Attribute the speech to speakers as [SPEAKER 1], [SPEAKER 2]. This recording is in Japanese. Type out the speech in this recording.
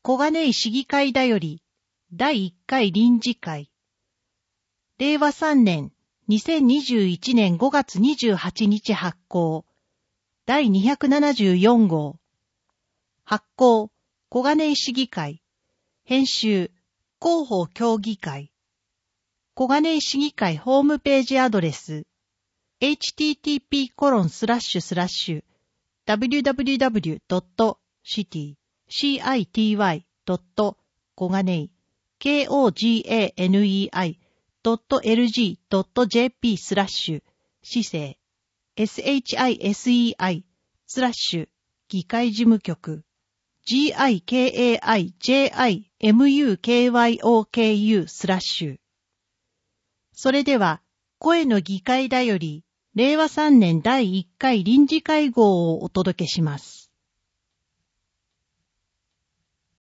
[SPEAKER 1] 小金井市議会だより第1回臨時会令和3年2021年5月28日発行第274号発行小金井市議会編集広報協議会小金井市議会ホームページアドレスhttp://www.city.koganei.lg.jp/ 市政 SHISEI/ 議会事務局 GIKAIJIMUKYOKU/ それでは声の議会だより令和3年第1回臨時会合をお届けします。